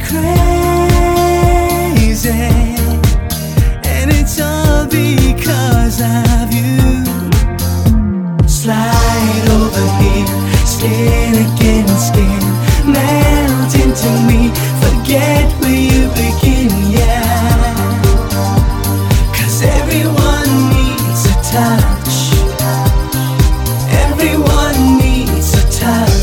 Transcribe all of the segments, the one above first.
crazy, and it's all because of you. Slide over here, skin against skin, melt into me, forget where you begin, yeah. 'Cause everyone needs a touch, everyone needs a touch.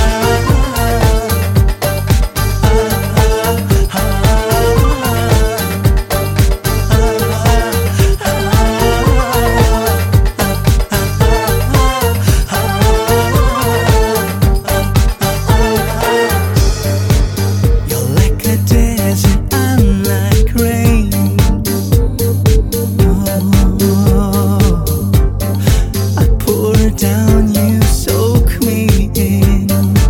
Down, you soak me in.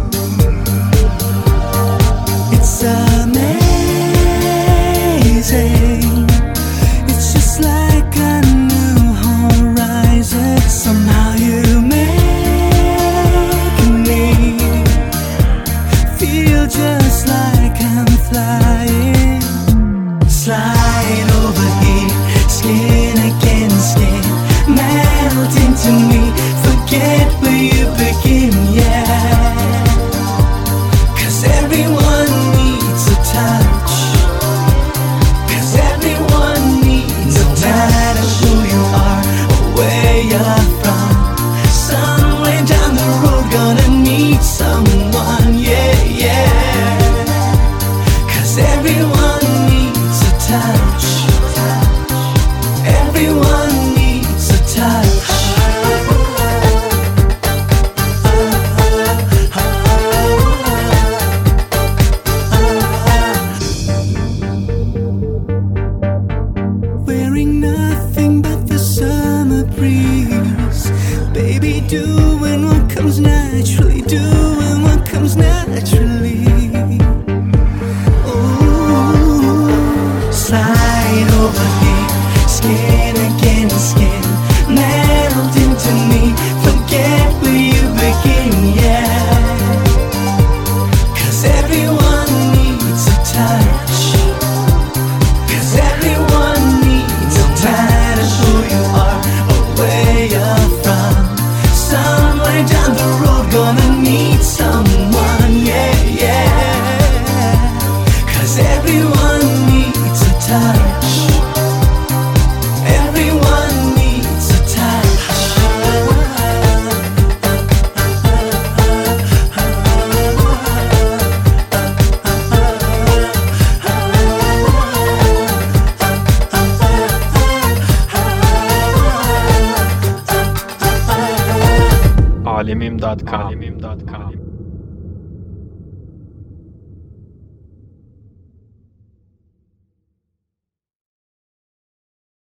It's amazing. It's just like a new horizon. Somehow you make me feel just like I'm flying. Slide over here, skin against skin, melt into me, forget where you begin, yeah. 'Cause everyone needs a touch, 'cause everyone needs a touch. No matter who you are or where you're from, somewhere down the road gonna need someone, yeah, yeah. 'Cause everyone needs a touch, everyone needs a touch. Wearing nothing but the summer breeze, baby, doing what comes naturally, doing what comes naturally. Ooh, slide over here, skin against skin, melt into me, forget where you begin, yeah. 'Cause everyone needs a touch, 'cause everyone needs a touch. No matter who you are or where you're from, somewhere down the road gonna need someone, yeah, yeah. 'Cause everyone needs a touch, everyone needs a touch. Alemim.com